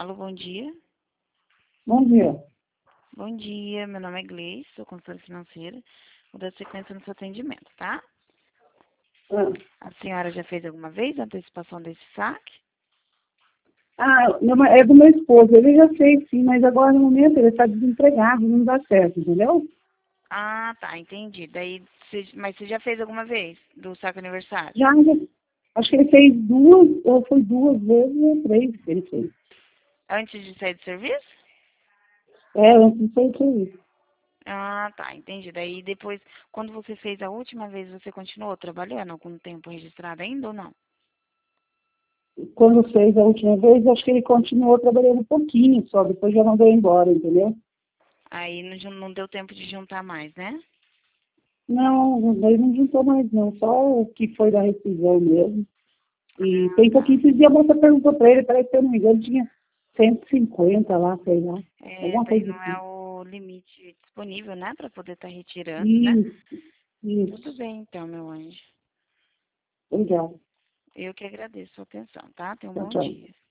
Alô, bom dia. Bom dia. Bom dia, meu nome é Gleice, sou consultora financeira. Vou dar sequência no seu atendimento, tá? Ah, A senhora já fez alguma vez a antecipação desse saque? é do meu esposo. Ele já fez, sim, mas agora no momento ele está desempregado, não dá certo, entendeu? Ah, tá, entendi. Mas você já fez alguma vez do saque aniversário? Acho que ele fez duas, ou foi duas vezes ou três que ele fez. Antes de sair do serviço? Antes de ser isso. Ah, tá, entendi. Daí depois, quando você fez a última vez, você continuou trabalhando algum tempo registrado ainda ou não? Quando fez a última vez, acho que ele continuou trabalhando um pouquinho só, depois já mandou embora, entendeu? Aí não deu tempo de juntar mais, né? Não, ele não juntou mais não, só o que foi da rescisão mesmo. E Ah, tem tá. pouquinho, esses dias a moça perguntou para ele, parece que, se eu não me engano, tinha 150 lá, sei lá, É, alguma daí coisa não é assim. o limite disponível, né, para poder estar retirando, né? Isso, Tudo isso. bem, então, meu anjo. Obrigada. Eu que agradeço a sua atenção, tá? Tenha um Tchau, bom tchau. dia.